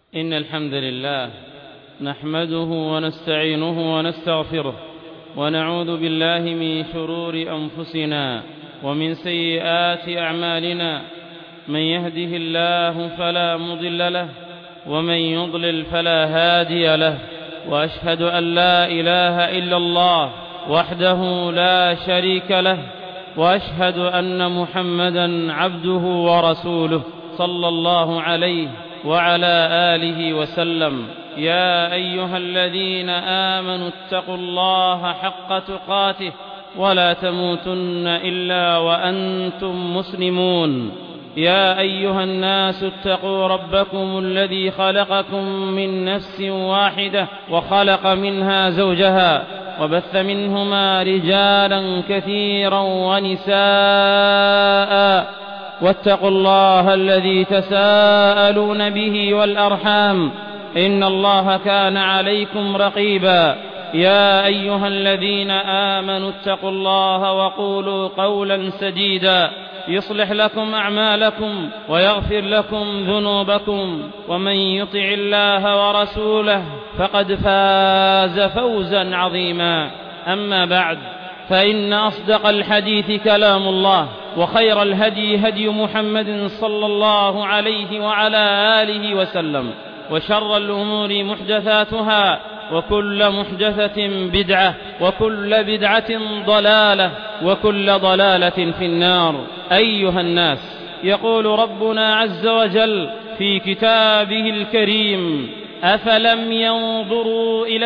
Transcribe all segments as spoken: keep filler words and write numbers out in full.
إن الحمد لله نحمده ونستعينه ونستغفره ونعوذ بالله من شرور أنفسنا ومن سيئات أعمالنا. من يهده الله فلا مضل له ومن يضلل فلا هادي له، وأشهد أن لا إله إلا الله وحده لا شريك له، وأشهد أن محمدا عبده ورسوله صلى الله عليه وعلى آله وسلم. يا أيها الذين آمنوا اتقوا الله حق تقاته ولا تموتن إلا وأنتم مسلمون. يا أيها الناس اتقوا ربكم الذي خلقكم من نفس واحدة وخلق منها زوجها وبث منهما رجالا كثيرا ونساء، واتقوا الله الذي تساءلون به والأرحام إن الله كان عليكم رقيبا. يا أيها الذين آمنوا اتقوا الله وقولوا قولا سديدا يصلح لكم أعمالكم ويغفر لكم ذنوبكم، ومن يطع الله ورسوله فقد فاز فوزا عظيما. أما بعد، فإن أصدق الحديث كلام الله، وخير الهدي هدي محمد صلى الله عليه وعلى آله وسلم، وشر الأمور محدثاتها، وكل محدثة بدعة، وكل بدعة ضلالة، وكل ضلالة في النار. أيها الناس، يقول ربنا عز وجل في كتابه الكريم: أفلم ينظروا إلى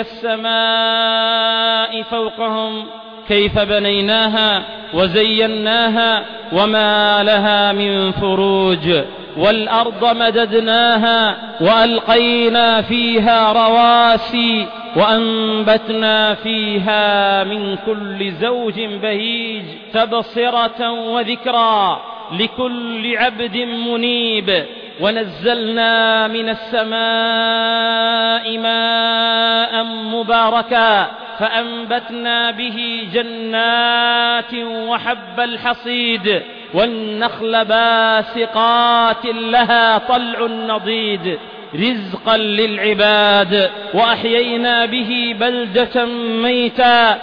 السماء فوقهم كيف بنيناها وزيناها وما لها من فروج، والأرض مددناها وألقينا فيها رواسي وأنبتنا فيها من كل زوج بهيج تبصرة وذكرى لكل عبد منيب. ونزلنا من السماء ماء مباركا فأنبتنا به جنات وحب الحصيد والنخل باسقات لها طلع نضيد رزقا للعباد، وأحيينا به بلدة ميتا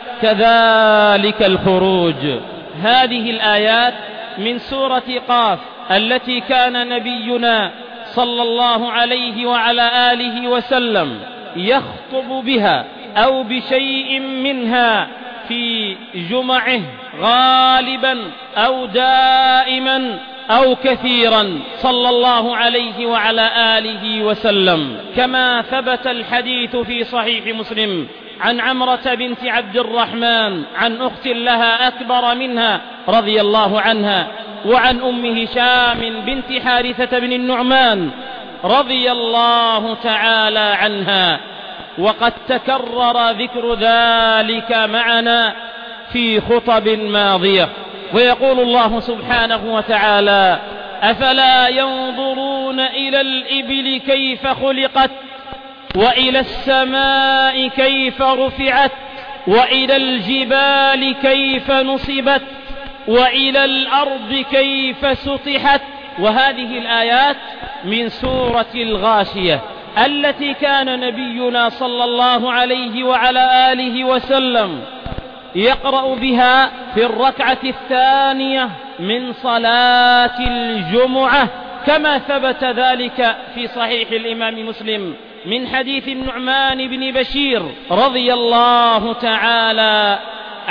كذلك الخروج. هذه الآيات من سورة قاف التي كان نبينا صلى الله عليه وعلى آله وسلم يخطب بها أو بشيء منها في جمعه غالبا أو دائما أو كثيرا صلى الله عليه وعلى آله وسلم، كما ثبت الحديث في صحيح مسلم عن عمرة بنت عبد الرحمن عن أخت لها أكبر منها رضي الله عنها، وعن أم هشام بنت حارثة بن النعمان رضي الله تعالى عنها. وقد تكرر ذكر ذلك معنا في خطب ماضية. ويقول الله سبحانه وتعالى: أفلا ينظرون إلى الإبل كيف خلقت، وإلى السماء كيف رفعت، وإلى الجبال كيف نصبت، وإلى الأرض كيف سطحت. وهذه الآيات من سورة الغاشية التي كان نبينا صلى الله عليه وعلى آله وسلم يقرأ بها في الركعة الثانية من صلاة الجمعة، كما ثبت ذلك في صحيح الإمام مسلم من حديث النعمان بن بشير رضي الله تعالى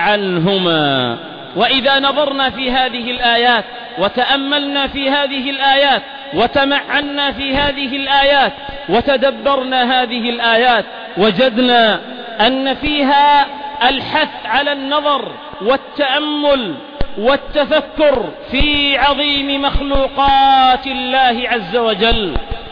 عنهما. وإذا نظرنا في هذه الآيات وتأملنا في هذه الآيات وتمعنا في هذه الآيات وتدبرنا هذه الآيات، وجدنا أن فيها الحث على النظر والتأمل والتفكر في عظيم مخلوقات الله عز وجل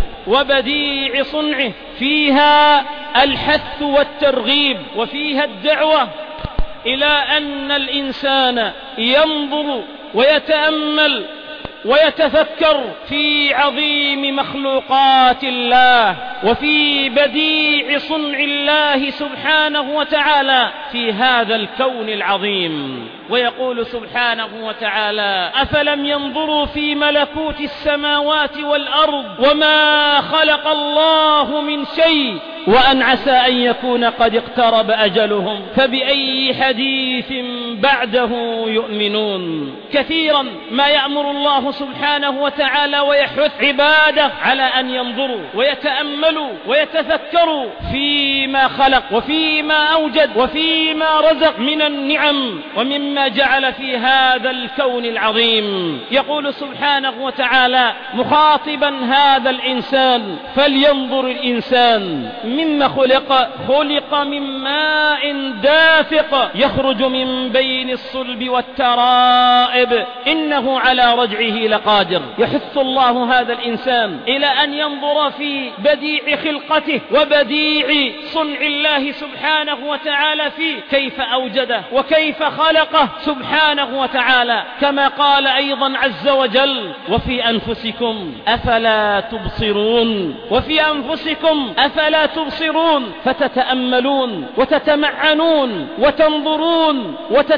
وبديع صنعه. فيها الحث والترغيب، وفيها الدعوة إلى أن الإنسان ينظر ويتأمل ويتفكر في عظيم مخلوقات الله وفي بديع صنع الله سبحانه وتعالى في هذا الكون العظيم. ويقول سبحانه وتعالى: أفلم ينظروا في ملكوت السماوات والأرض وما خلق الله من شيء وأن عسى أن يكون قد اقترب أجلهم فبأي حديث بعده يؤمنون. كثيرا ما يأمر الله سبحانه وتعالى ويحث عباده على أن ينظروا ويتأملوا ويتفكروا فيما خلق وفيما أوجد وفيما رزق من النعم ومما جعل في هذا الكون العظيم. يقول سبحانه وتعالى مخاطبا هذا الإنسان: فلينظر الإنسان مما خلق خلق من ماء دافق يخرج من بين الصلب والترائب إنه على رجعه لقادر. يحث الله هذا الإنسان إلى أن ينظر في بديع خلقته وبديع صنع الله سبحانه وتعالى فيه، كيف أوجده وكيف خلقه سبحانه وتعالى، كما قال أيضا عز وجل: وفي أنفسكم أفلا تبصرون. وفي أنفسكم أفلا تبصرون، فتتأملون وتتمعنون وتنظرون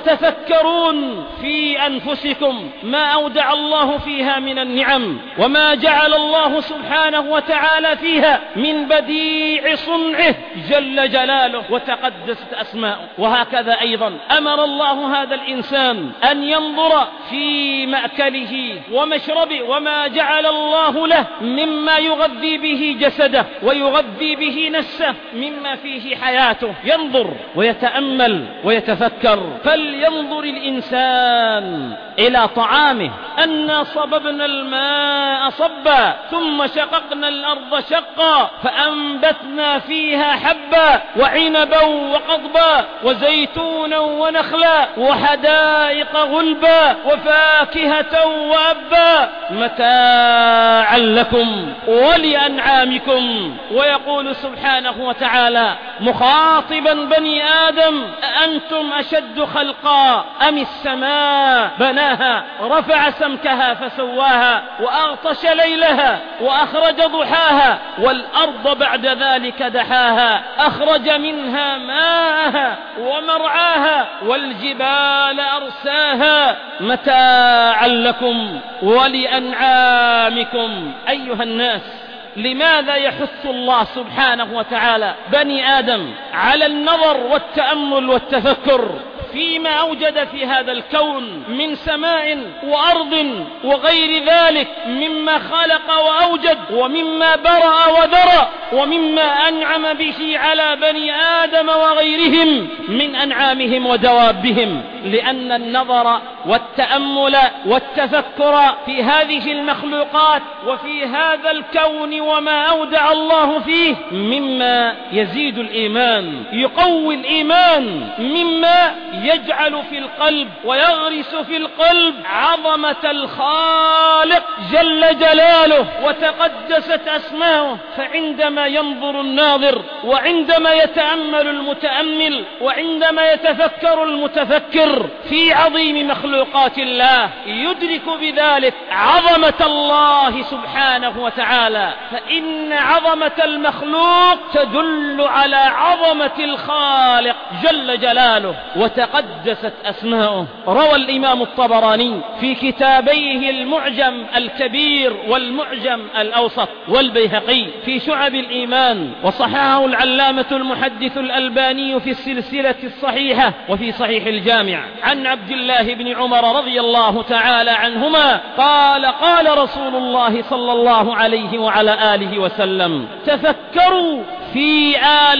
وتتفكرون في أنفسكم ما أودع الله فيها من النعم وما جعل الله سبحانه وتعالى فيها من بديع صنعه جل جلاله وتقدست أسماؤه. وهكذا أيضا أمر الله هذا الإنسان أن ينظر في مأكله ومشربه وما جعل الله له مما يغذي به جسده ويغذي به نفسه مما فيه حياته، ينظر ويتأمل ويتفكر. فلينظر الإنسان إلى طعامه أنا صببنا الماء صبا ثم شققنا الأرض شقا فأنبتنا فيها حبا وعنبا وقضبا وزيتونا ونخلا وحدائق غلبا وفاكهة وأبا متاعا لكم ولأنعامكم. ويقول سبحانه وتعالى مخاطبا بني آدم: أأنتم أشد خلقا أم السماء بناها رفع سمكها فسواها وأغطش ليلها وأخرج ضحاها والأرض بعد ذلك دحاها أخرج منها ماءها ومرعاها والجبال أرساها متاعا لكم ولأنعامكم. أيها الناس، لماذا يحث الله سبحانه وتعالى بني آدم على النظر والتأمل والتفكر فيما أوجد في هذا الكون من سماء وأرض وغير ذلك مما خلق وأوجد ومما برأ وذرأ ومما أنعم به على بني آدم وغيرهم من أنعامهم ودوابهم؟ لأن النظر والتأمل والتفكر في هذه المخلوقات وفي هذا الكون وما أودع الله فيه مما يزيد الإيمان، يقوي الإيمان، مما يجعل في القلب ويغرس في القلب عظمة الخالق جل جلاله وتقدست أسماؤه. فعندما ينظر الناظر وعندما يتأمل المتأمل وعندما يتفكر المتفكر في عظيم مخلوقات الله يدرك بذلك عظمة الله سبحانه وتعالى، فإن عظمة المخلوق تدل على عظمة الخالق جل جلاله وتقدست أسماؤه. روى الإمام الطبراني في كتابيه المعجم الكبير والمعجم الأوسط والبيهقي في شعب الإيمان، وصححه العلامة المحدث الألباني في السلسلة الصحيحة وفي صحيح الجامع، عن عبد الله بن عمر رضي الله تعالى عنهما قال: قال رسول الله صلى الله عليه وعلى آله وسلم: تفكروا في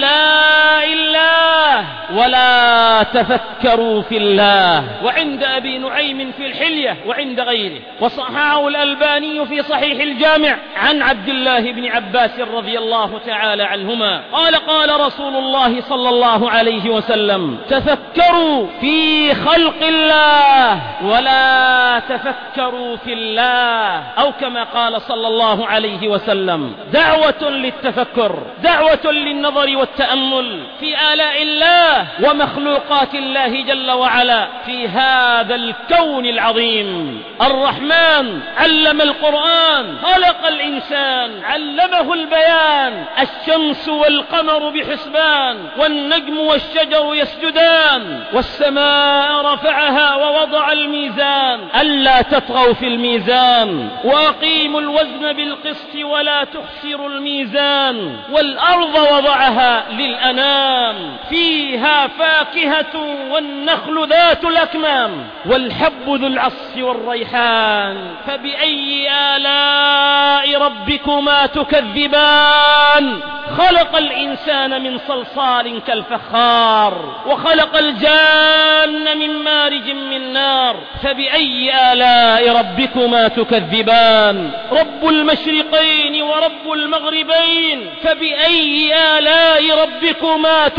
آلاء الله ولا تفكروا في الله. وعند أبي نعيم في الحلية وعند غيره، وصححه الألباني في صحيح الجامع عن عبد الله بن عباس رضي الله تعالى عنهما قال: قال رسول الله صلى الله عليه وسلم: تفكروا في خلق الله ولا تفكروا في الله، أو كما قال صلى الله عليه وسلم: دعوة للتفكر، دعوة محبة للنظر والتأمل في آلاء الله ومخلوقات الله جل وعلا في هذا الكون العظيم. الرحمن علم القرآن، خلق الإنسان، علمه البيان. الشمس والقمر بحسبان، والنجم والشجر يسجدان، والسماء رفعها ووضع الميزان ألا تطغوا في الميزان وأقيموا الوزن بالقسط ولا تخسروا الميزان، والأرض وضعها للأنام فيها فاكهة والنخل ذات الأكمام والحب ذو العصف والريحان، فبأي آلاء ربكما تكذبان؟ خلق الإنسان من صلصال كالفخار، وخلق الجان من مارج من نار، فبأي آلاء ربكما تكذبان؟ رب المشرقين ورب المغربين، فبأي آلاء ربكما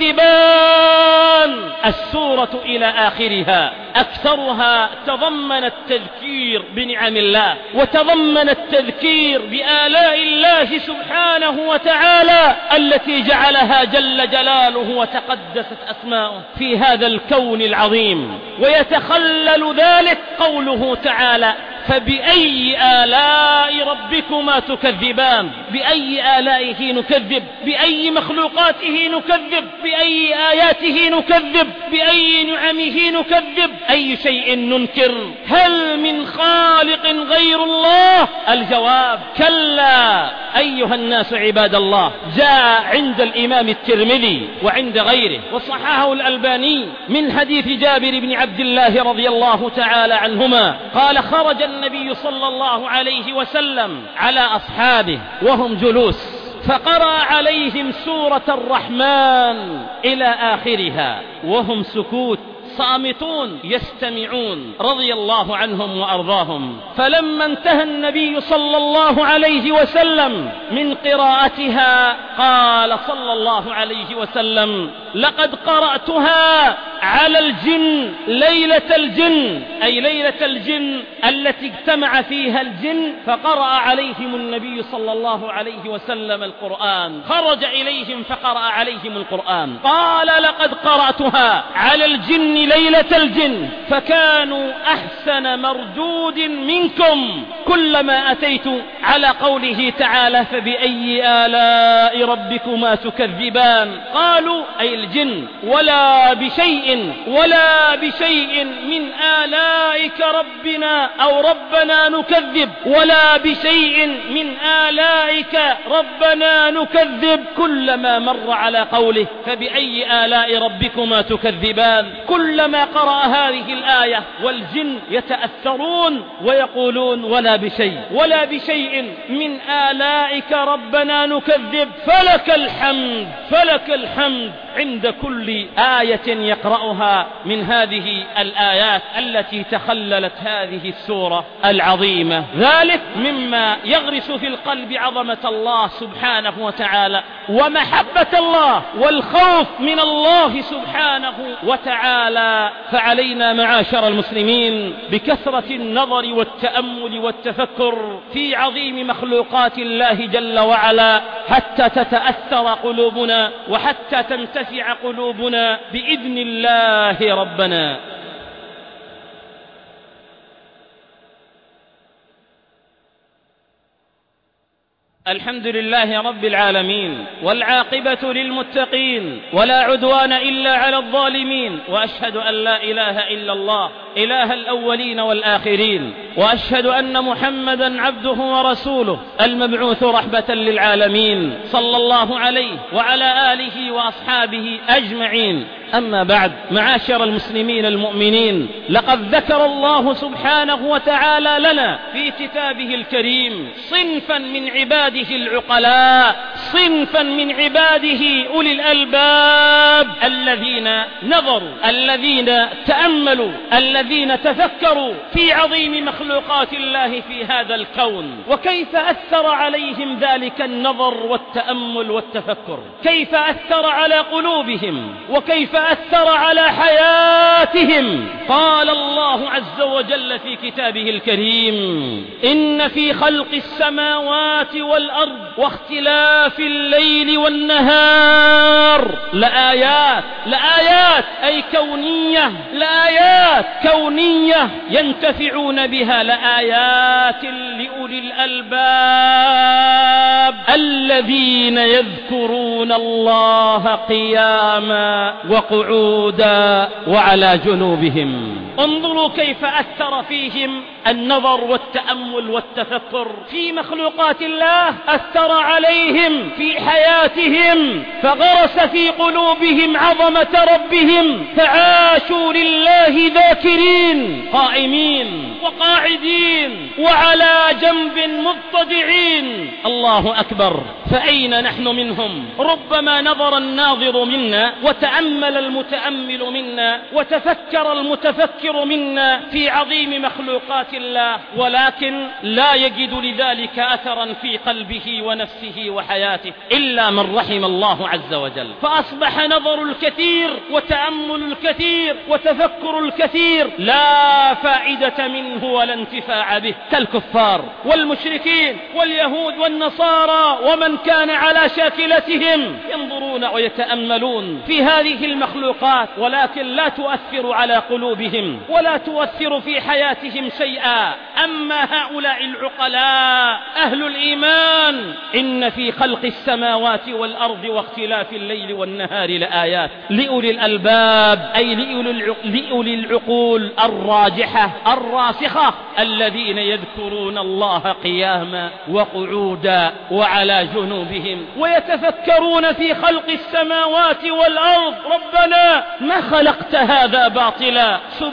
تكذبان؟ السورة إلى آخرها أكثرها تضمن التذكير بنعم الله، وتضمن التذكير بآلاء الله سبحانه وتعالى التي جعلها جل جلاله وتقدست أسماؤه في هذا الكون العظيم. ويتخلل ذلك قوله تعالى: فبأي آلاء ربكما تكذبان؟ بأي آلائه نكذب؟ بأي مخلوقاته نكذب؟ بأي آياته نكذب؟ بأي نعمه نكذب؟ أي شيء ننكر؟ هل من خالق غير الله؟ الجواب: كلا. أيها الناس عباد الله، جاء عند الإمام الترمذي وعند غيره وصححه الألباني من حديث جابر بن عبد الله رضي الله تعالى عنهما قال: خرج النبي صلى الله عليه وسلم على أصحابه وهم جلوس، فقرأ عليهم سورة الرحمن إلى آخرها وهم سكوت صامتون يستمعون رضي الله عنهم وأرضاهم. فلما انتهى النبي صلى الله عليه وسلم من قراءتها قال صلى الله عليه وسلم: لقد قرأتها على الجن ليلة الجن، أي ليلة الجن التي اجتمع فيها الجن، فقرأ عليهم النبي صلى الله عليه وسلم القرآن، خرج إليهم فقرأ عليهم القرآن. قال: لقد قرأتها على الجن ليلة الجن، فكانوا أحسن مردود منكم كلما أتيت على قوله تعالى: فبأي آلاء ربكما تكذبان؟ قالوا أي الجن: ولا بشيء ولا بشيء من آلائك ربنا أو ربنا نكذب، ولا بشيء من آلائك ربنا نكذب، كلما مر على قوله فبأي آلاء ربكما تكذبان كلما قرأ هذه الآية والجن يتأثرون ويقولون: ولا بشيء ولا بشيء من آلائك ربنا نكذب، فلك الحمد فلك الحمد عند كل آية يقرأها من هذه الآيات التي تخللت هذه السورة العظيمة. ذلك مما يغرس في القلب عظمة الله سبحانه وتعالى ومحبة الله والخوف من الله سبحانه وتعالى. فعلينا معاشر المسلمين بكثرة النظر والتأمل والتفكر في عظيم مخلوقات الله جل وعلا حتى تتأثر قلوبنا وحتى تنتفع قلوبنا بإذن الله ربنا. الحمد لله رب العالمين، والعاقبة للمتقين، ولا عدوان إلا على الظالمين، وأشهد أن لا إله إلا الله إله الأولين والآخرين، وأشهد أن محمدا عبده ورسوله المبعوث رحمة للعالمين، صلى الله عليه وعلى آله وأصحابه أجمعين. أما بعد، معاشر المسلمين المؤمنين، لقد ذكر الله سبحانه وتعالى لنا في كتابه الكريم صنفا من عباده العقلاء، صنفا من عباده أولي الألباب الذين نظروا، الذين تأملوا، الذين الذين تفكروا في عظيم مخلوقات الله في هذا الكون، وكيف أثر عليهم ذلك النظر والتأمل والتفكر، كيف أثر على قلوبهم وكيف أثر على حياتهم. قال الله عز وجل في كتابه الكريم: إن في خلق السماوات والأرض واختلاف الليل والنهار لآيات. لآيات أي كونية، لآيات كونية ينتفعون بها، لآيات لأولي الألباب الذين يذكرون الله قياما وقعودا وعلى جنوبهم. انظروا كيف أثر فيهم النظر والتأمل والتفكر في مخلوقات الله، أثر عليهم في حياتهم، فغرس في قلوبهم عظمة ربهم، فعاشوا لله ذاكرين قائمين وقاعدين وعلى جنب مضطجعين. الله أكبر. فأين نحن منهم؟ ربما نظر الناظر منا وتأمل المتأمل منا وتفكر المتفكر منا في عظيم مخلوقات الله، ولكن لا يجد لذلك أثرا في قلبه ونفسه وحياته إلا من رحم الله عز وجل. فأصبح نظر الكثير وتأمل الكثير وتفكر الكثير لا فائدة منه ولا انتفاع به، كالكفار والمشركين واليهود والنصارى ومن كان على شاكلتهم، ينظرون ويتأملون في هذه المخلوقات ولكن لا تؤثر على قلوبهم ولا تؤثر في حياتهم شيئا. أما هؤلاء العقلاء أهل الإيمان: إن في خلق السماوات والأرض واختلاف الليل والنهار لآيات لأولي الألباب، أي لأولي العقول الراجحة الراسخة، الذين يذكرون الله قياما وقعودا وعلى جنوبهم ويتفكرون في خلق السماوات والأرض. ربنا ما خلقت هذا باطلا،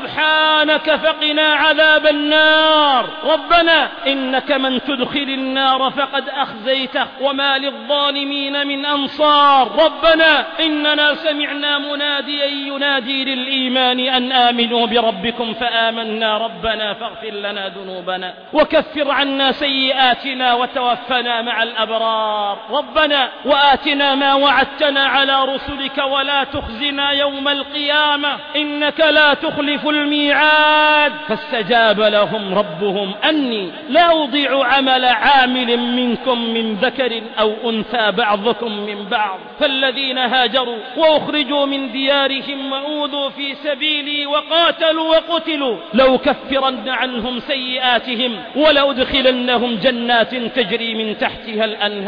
سبحانك فقنا عذاب النار. ربنا إنك من تدخل النار فقد أخزيته وما للظالمين من أنصار. ربنا إننا سمعنا مناديا ينادي للإيمان أن آمنوا بربكم فآمنا، ربنا فاغفر لنا ذنوبنا وكفر عنا سيئاتنا وتوفنا مع الأبرار. ربنا وآتنا ما وعدتنا على رسلك ولا تخزنا يوم القيامة إنك لا تخلف الميعاد. فاستجاب لهم ربهم أني لا أضيع عمل عامل منكم من ذكر أو أنثى بعضكم من بعض، فالذين هاجروا وأخرجوا من ديارهم وأوذوا في سبيلي وقاتلوا وقتلوا لأكفرن عنهم سيئاتهم ولأدخلنهم جنات تجري من تحتها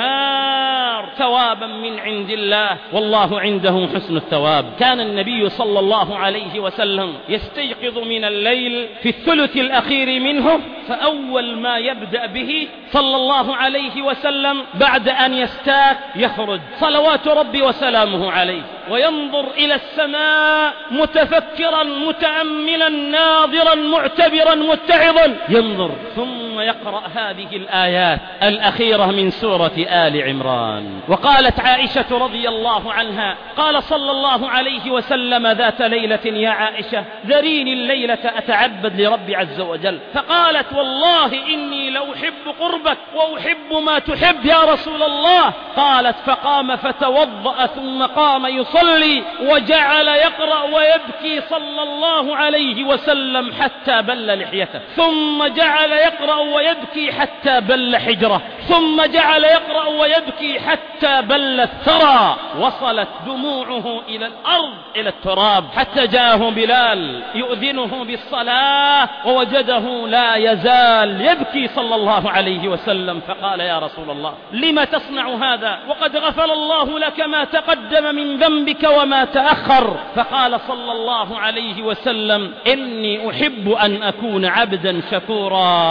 الأنهار ثوابا من عند الله والله عنده حسن الثواب. كان النبي صلى الله عليه وسلم يستيقظ من الليل في الثلث الأخير منه، فأول ما يبدأ به صلى الله عليه وسلم بعد أن يستاك يخرج صلوات ربي وسلامه عليه وينظر إلى السماء متفكرا متأملا ناظرا معتبرا متعظا، ينظر ثم يقرأ هذه الآيات الأخيرة من سورة آل عمران. وقالت عائشة رضي الله عنها: قال صلى الله عليه وسلم ذات ليلة: يا عائشة ذريني الليلة أتعبد لربي عز وجل. فقالت: والله إني لأحب قربك وأحب ما تحب يا رسول الله. قالت: فقام فتوضأ ثم قام يصلي وجعل يقرأ ويبكي صلى الله عليه وسلم حتى بل لحيته، ثم جعل يقرأ ويبكي حتى بل حجره، ثم جعل يقرأ ويبكي حتى بل الثرى، وصلت دموعه إلى الأرض إلى التراب، حتى جاءه بلال يؤذنه بالصلاة ووجده لا يزال يبكي صلى الله عليه وسلم. فقال: يا رسول الله لم تصنع هذا وقد غفر الله لك ما تقدم من ذنبك وما تأخر؟ فقال صلى الله عليه وسلم: إني أحب أن أكون عبدا شكورا، لقد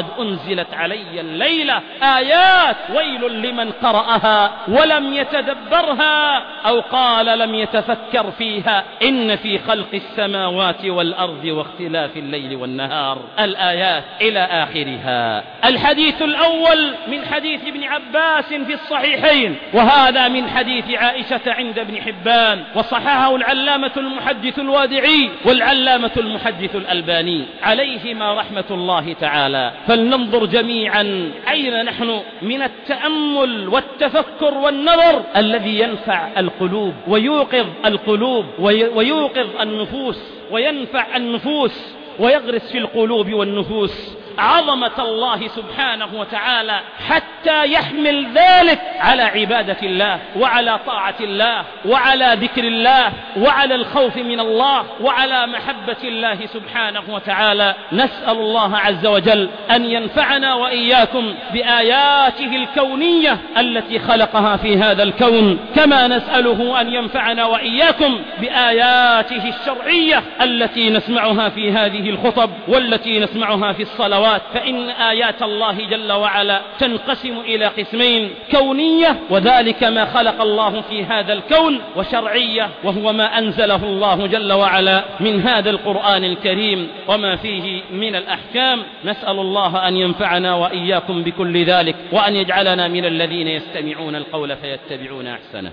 أنزلت علي الليلة آيات ويل لمن قرأها ولم يتدبرها أو قال لم يتفكر فيها إن في خلق السماوات والأرض واختلاف الليل والنهار. الآيات إلى آخرها. الحديث الأول من حديث ابن عباس في الصحيحين، وهذا من حديث عائشة عند ابن حبان، وصححه العلامة المحدث الوادعي والعلامة المحدث الألباني عليهما رحمة الله تعالى. فلننظر جميعا أين نحن من التأمل والتفكر والنظر الذي ينفع القلوب ويوقظ القلوب ويوقظ النفوس وينفع النفوس ويغرس في القلوب والنفوس عظمة الله سبحانه وتعالى، حتى يحمل ذلك على عبادة الله وعلى طاعة الله وعلى ذكر الله وعلى الخوف من الله وعلى محبة الله سبحانه وتعالى. نسأل الله عز وجل أن ينفعنا وإياكم بآياته الكونية التي خلقها في هذا الكون، كما نسأله أن ينفعنا وإياكم بآياته الشرعية التي نسمعها في هذه الخطب والتي نسمعها في الصلوات. فإن آيات الله جل وعلا تنقسم إلى قسمين: كونية وذلك ما خلق الله في هذا الكون، وشرعية وهو ما أنزله الله جل وعلا من هذا القرآن الكريم وما فيه من الأحكام. نسأل الله أن ينفعنا وإياكم بكل ذلك، وأن يجعلنا من الذين يستمعون القول فيتبعون أحسنه.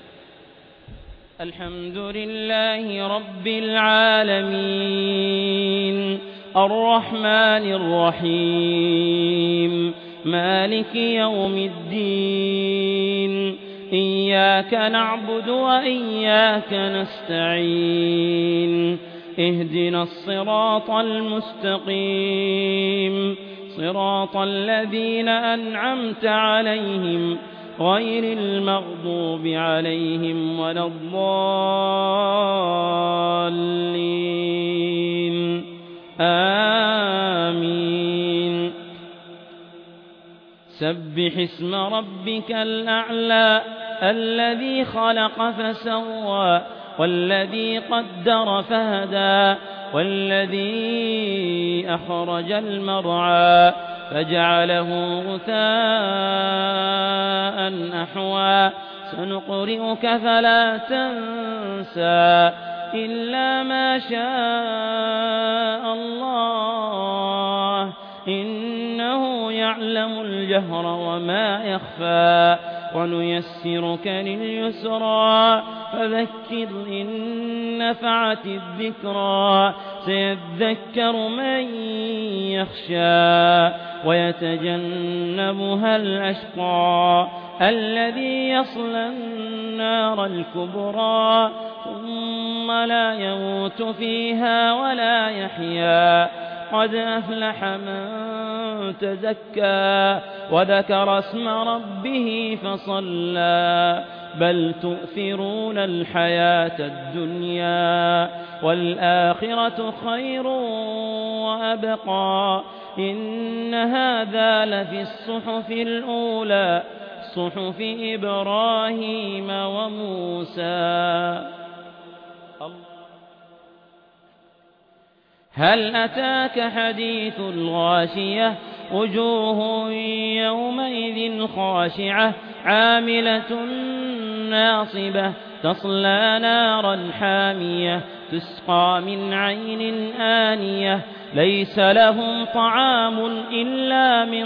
الحمد لله رب العالمين الرحمن الرحيم مالك يوم الدين، إياك نعبد وإياك نستعين، اهدنا الصراط المستقيم صراط الذين أنعمت عليهم غير المغضوب عليهم ولا الضالين، آمين. سبح اسم ربك الأعلى الذي خلق فسوى والذي قدر فهدى والذي أخرج المرعى فجعله غثاء أحوى. سنقرئك فلا تنسى إلا ما شاء الله، إنه يعلم الجهر وما يخفى. ونيسرك لليسرى فذكر إن نفعت الذكرى، سيذكر من يخشى ويتجنبها الأشقى الذي يصلى النار الكبرى ثم لا يموت فيها ولا يحيا. قد أفلح من تزكى وذكر اسم ربه فصلى، بل تؤثرون الحياة الدنيا والآخرة خير وأبقى. إن هذا لفي الصحف الأولى صحف إبراهيم وموسى. هل أتاك حديث الغاشية؟ وجوه يومئذ خاشعة عاملة ناصبة تصلى نارا حامية تسقى من عين آنية ليس لهم طعام إلا من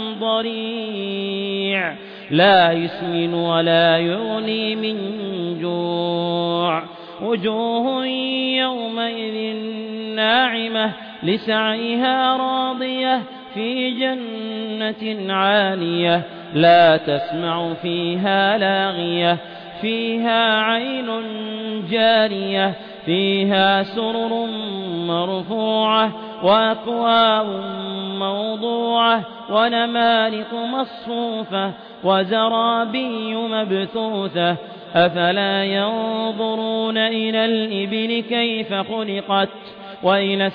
ضريع لا يسمن ولا يغني من جوع. وجوه يومئذ ناعمة لسعيها راضية في جنة عالية لا تسمع فيها لاغية فيها عين جارية فيها سرر مرفوعة وأكواب موضوعة ونمارق مصفوفة وزرابي مبثوثة. أفلا ينظرون إلى الإبل كيف خلقت وإلى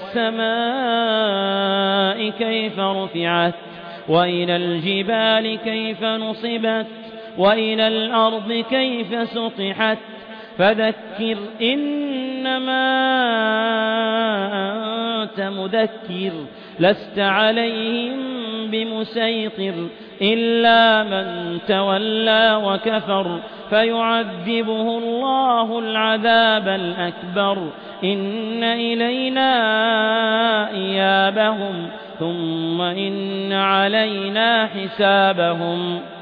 السماء كيف رفعت وإلى الجبال كيف نصبت وإلى الأرض كيف سطحت. فذكر إنما أنت مذكر لست عليهم بمسيطر إلا من تولى وكفر فيعذبه الله العذاب الأكبر إن إلينا إيابهم ثم إن علينا حسابهم.